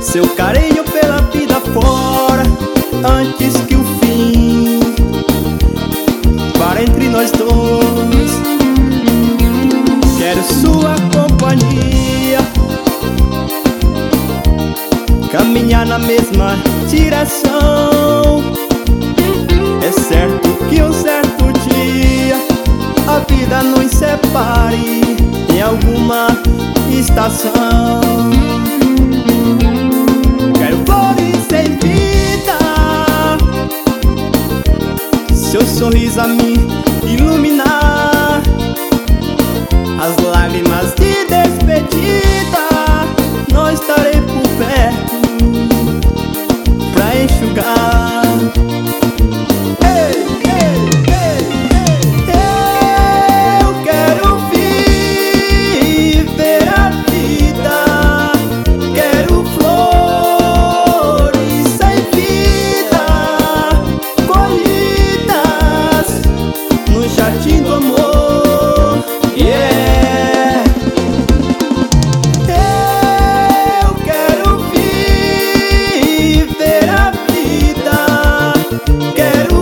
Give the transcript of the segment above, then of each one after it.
seu carinho pela vida fora, antes que o fim para entre nós dois. Quero sua companhia, caminhar na mesma direção. É certo que um certo dia a vida nos separe em alguma estação. Quero flores sem vida, seu sorriso a me iluminar, as lágrimas de despedida não estarei por perto pra enxugar. Eu quero viver a vida, quero flores sem vida, colhidas no jardim do amor. Yeah. Eu quero viver a vida, quero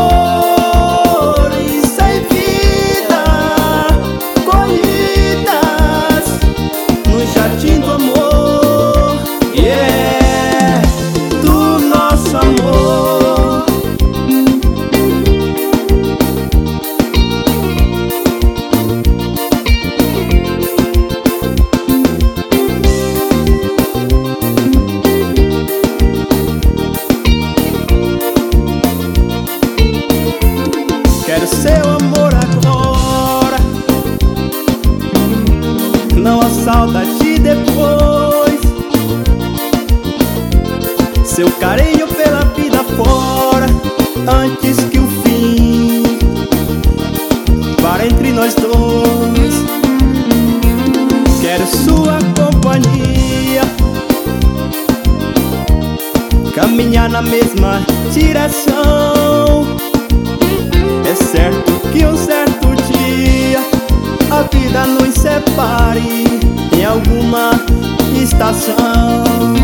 flores sem vida, colhidas no jardim do amor. Yeah, do nosso amor. Quero seu amor agora, não a saudade depois. Seu carinho pela vida fora, antes que o fim para entre nós dois. Quero sua companhia, caminhar na mesma direção. É certo que um certo dia a vida nos separe em alguma estação.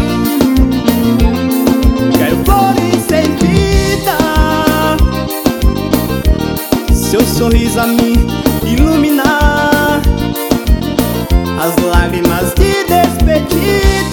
Quero flores sem vida, seu sorriso a me iluminar, as lágrimas de despedida